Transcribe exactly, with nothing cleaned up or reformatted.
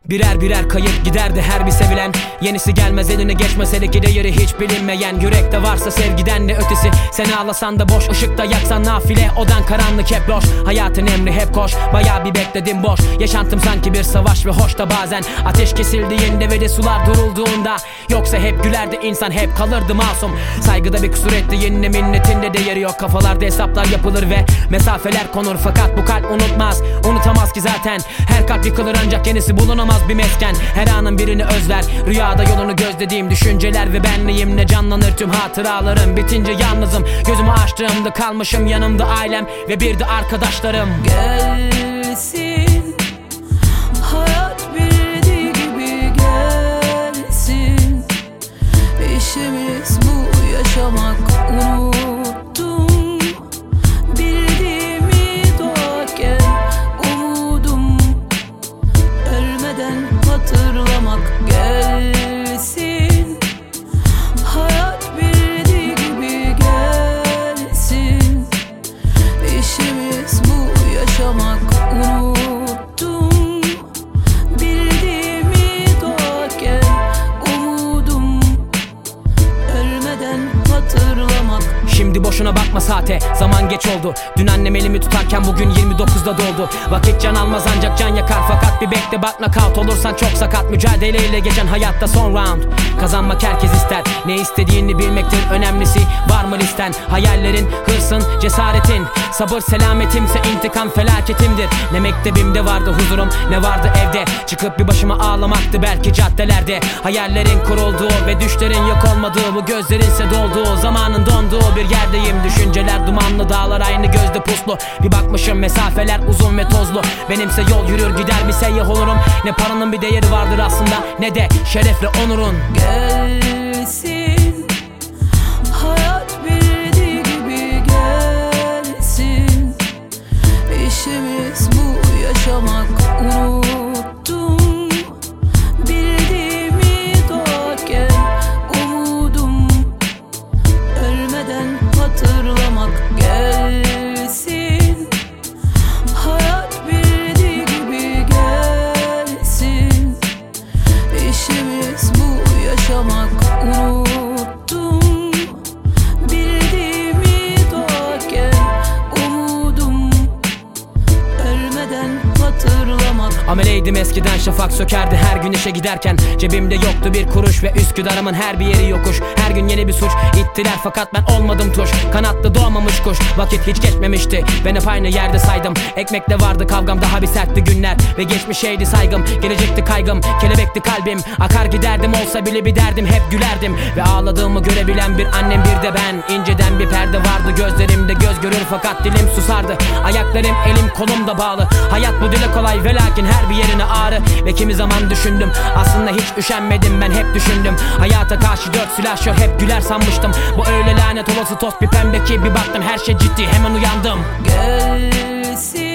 Birer birer kayıp giderdi her bir sevilen. Yenisi gelmez eline geçmese de ki değeri hiç bilinmeyen. Yürekte varsa sevgiden ne ötesi. Sen ağlasan da boş, ışıkta yaksan nafile. Odan karanlık hep loş, hayatın emri hep koş. Bayağı bir bekledim boş, yaşantım sanki bir savaş ve hoş da bazen ateş kesildiğinde ve de sular durulduğunda. Yoksa hep gülerdi insan, hep kalırdı masum. Saygıda bir kusur ettiğinde minnetinde değeri yok. Kafalarda hesaplar yapılır ve mesafeler konur. Fakat bu kalp unutmaz, unutamaz ki zaten. Her kalp yıkılır ancak yenisi bulunamaz bir mesken. Her anın birini özler, rüyada yolunu gözlediğim düşünceler ve benliğimle canlanır tüm hatıralarım. Bitince yalnızım, gözümü açtığımda kalmışım yanımda ailem ve bir de arkadaşlarım. Gelsin hayat bildiği gibi gelsin. İşimiz bu, yaşamak unuttum. Bildiğimi doğarken umudum, ölmeden hatırlamak. Gelsin hayat bildiği gibi gelsin. İşimiz bu, yaşamak unuttum. Bildiğimi doğarken umudum, ölmeden hatırlamak. Şimdi boşuna bakma saate, zaman geç oldu. Dün annem elimi tutarken bugün yirmi dokuzda doldu. Vakit can almaz ancak can yakar. Fakat bir bekle bak, knockout olursan çok sakat. Mücadeleyle geçen hayatta son round. Kazanmak herkes ister, ne istediğini bilmektir önemlisi. Var mı listen, hayallerin, hırsın, cesaretin. Sabır selametimse intikam felaketimdir. Ne mektebimde vardı huzurum, ne vardı evde. Çıkıp bir başıma ağlamaktı belki caddelerde. Hayallerin kurulduğu ve düşlerin yok olmadığı, bu gözlerinse dolduğu, zamanın donduğu bir yerdeyim. Düşünceler dumanlı, dağlar aynı gözde puslu. Bir bakmışım mesafeler uzun ve tozlu. Benimse yol yürür gider bir seyyah olurum. Ne paranın bir değeri vardır aslında, ne de şerefle onurun. Gelsin hayat bildiği gibi gelsin. İşimiz bu, yaşamak unuttum. Bildiğimi doğarken umudum, ölmeden hatırlamak. Gelsin hayat bildiği gibi gelsin. İşimiz bu, yaşamak unuttum. Bildiğimi doğarken umudum, ölmeden hatırlamak. Ameleydim eskiden, şafak sökerdi her gün işe giderken. Cebimde yoktu bir kuruş ve Üsküdar'ımın her bir yeri yokuş. Her gün yeni bir suç ittiler fakat ben olmadım tuş. Kanatlı doğmamış kuş, vakit hiç geçmemişti. Ben hep aynı yerde saydım. Ekmekle vardı kavgam, daha bir sertti günler. Ve geçmişeydi saygım, gelecekti kaygım. Kelebekti kalbim, akar giderdim, olsa bile bir derdim. Hep gülerdim ve ağladığımı görebilen bir annem, bir de ben. İnceden bir perde vardı gözlerimde, göz görür fakat dilim susardı. Ayaklarım elim kolumda bağlı. Hayat bu dile kolay ve lakin her bir yerine ağrı. Ve kimi zaman düşündüm, aslında hiç üşenmedim, ben hep düşündüm. Hayata karşı dört silahşör, hep güler sanmıştım. Bu öyle lanet olası toz bir pembe ki bir baktım her şey ciddi, hemen uyandım. Gelsin